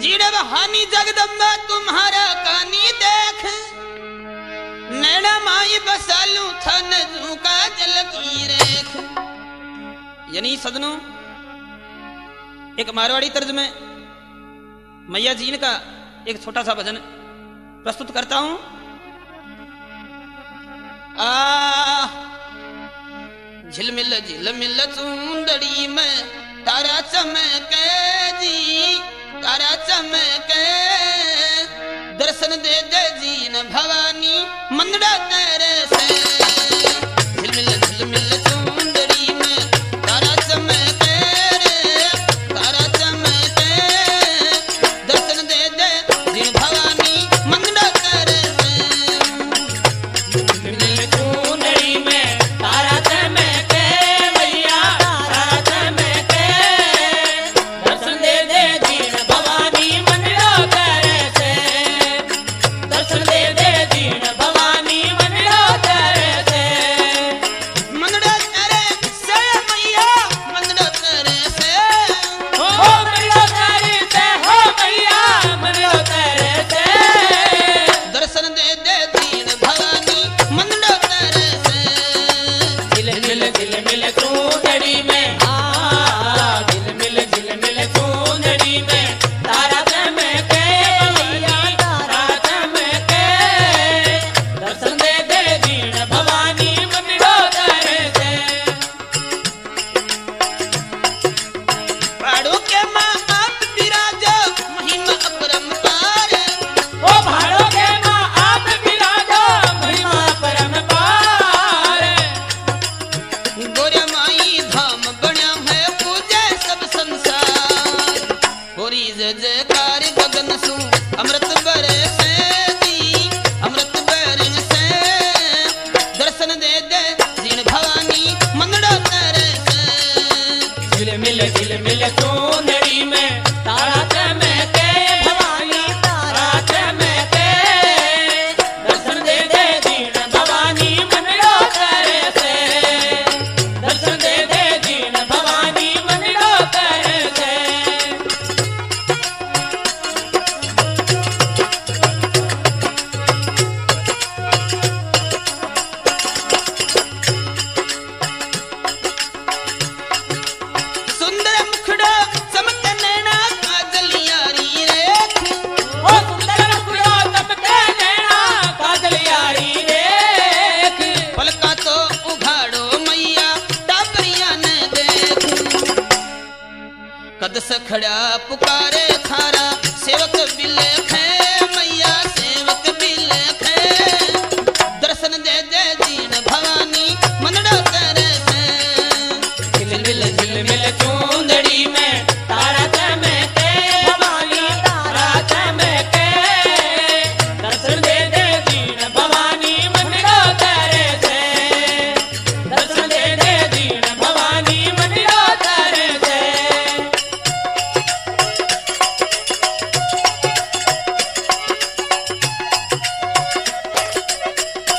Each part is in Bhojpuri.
जीड़े बहानी जगदम्बा तुम्हारा कानी देख, नैना माई बसालू थन झुका जल की रेख। यानी सदनों, एक मारवाड़ी तर्ज में मैया जीन का एक छोटा सा भजन प्रस्तुत करता हूं। झिलमिल झिलमिल चूंदड़ी में तारा चमके जी, तारा चमके, दर्शन दे दे जीन भवानी मंदड़ा तेरे से। झिलमिल झिलमिल चूंदड़ी में तारा चमके रे, तारा चमके, दर्शन दे दे जीन भवानी मंदड़ा तेरे से। झिलमिल चूंदड़ी में तारा चमके मैया, तारा चमके, दर्शन दे दे जीन भवानी मंदड़ा तेरे से। दर्शन दे दे जीन भवानी मंदड़ा तेरे से। मंदड़ा तेरे से मैया, मंदड़ा तेरे से। हो मंदड़ा तेरे से, हो मैया मंदड़ा तेरे से। दर्शन दे दे दीन भवानी मंदड़ा तेरे से। झिलमिल झिलमिल चूंदड़ी में, झिलमिल झिलमिल चूंदड़ी में तारा चमके मैया, तारा चमके, दर्शन दे दे दीन भवानी मंदड़ा तेरे से। पहाड़ों के माँ आप विराजो महिमा अपरंपार। ओ भाड़ों के माँ आप विराजो महिमा परम्पार। गोरिया माई धाम बना है पूजे सब संसार। होरी जय जयकार गगन सु अमृत बरसे जी, अमृत बरसे, दर्शन दे दे दीन भवानी मंदड़ा तेरे से। झिलमिल झिलमिल चूंदड़ी में तारा चमके भवानी, तारा चमके, दर्शन दे दे दीन भवानी मंदड़ा तेरे से। दर्शन दे दे दीन भवानी मंदड़ा तेरे से। सुंदर मुखड़ा चमक नैना काजल यारी रेख। ओ सुंदर मुखड़ा चमके नैना काजल यारी रेख। पलका तो उघाड़ो मैया टापरिया ने देख। कद से खड़ा पुकारे थारा सेवक बिलखे मैया, सेवक बिलखे, दर्शन दे दे दीन भवानी मंदड़ा तेरे से। झिलमिल झिलमिल चूंदड़ी में तारा चमके भवानी, तारा चमके, दर्शन दे दे दीन भवानी मंदड़ा तेरे से। दर्शन दे दे दीन भवानी मंदड़ा तेरे से।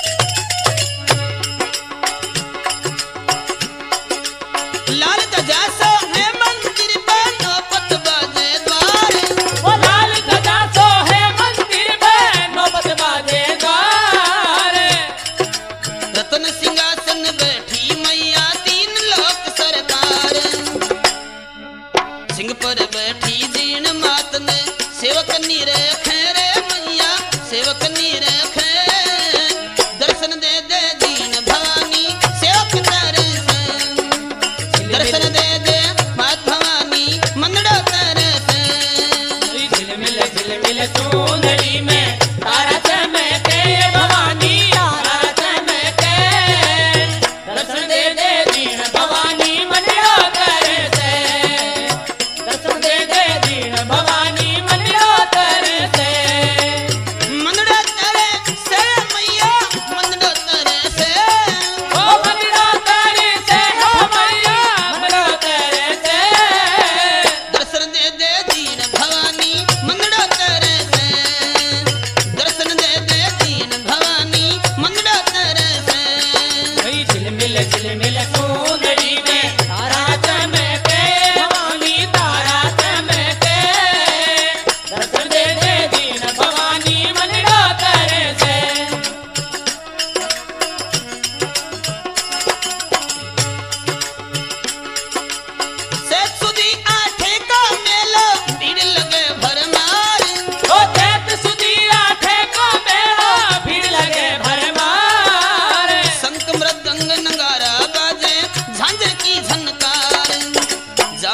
लाल ध्वजा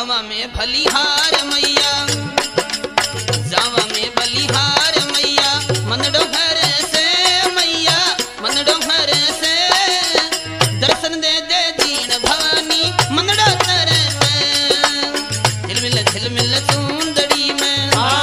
जावा में भलीहार मैया, जावा में बलिहार मैया, मन डोहर से मैया, मन डोहर से दर्शन दे दे दीन भवानी मन डोहर से। झिलमिल चूंदड़ी में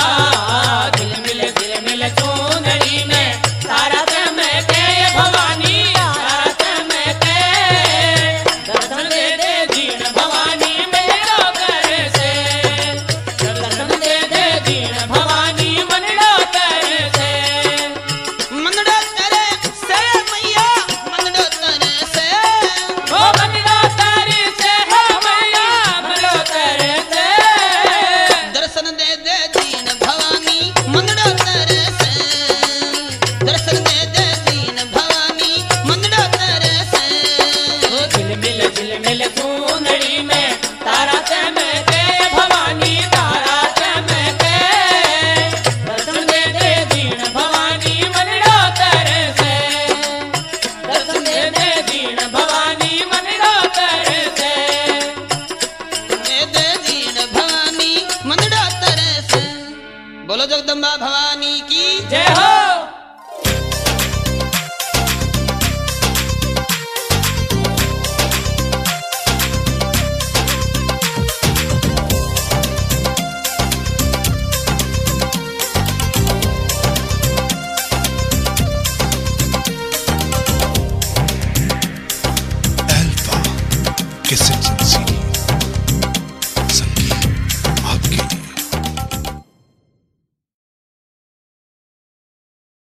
झिलमिल चूंदड़ी में तारा चमके भवानी, तारा चमके दर्शन दे दे दीन भवानी मन डोहर से, दर्शन दे दे दीन भवानी मन डोहर से। मन डोहर से मैया, मन डोहर से ओ मन डोहर से हो मैया, मन डोहर से दर्शन दे दे दीन भवानी मन डोहर से, दर्शन दे दे दीन भवानी मन डोहर से। ओ झिलमिल चूंदड़ी में तारा चमके भवानी, तारा चमके दर्शन दे दे दीन भवानी मन डोहर से, दर्शन दे दे दीन भवानी मन डोहर से। दे दे दीन भवानी मन डोहर से। बोलो जगदम्बा भवानी की जय हो।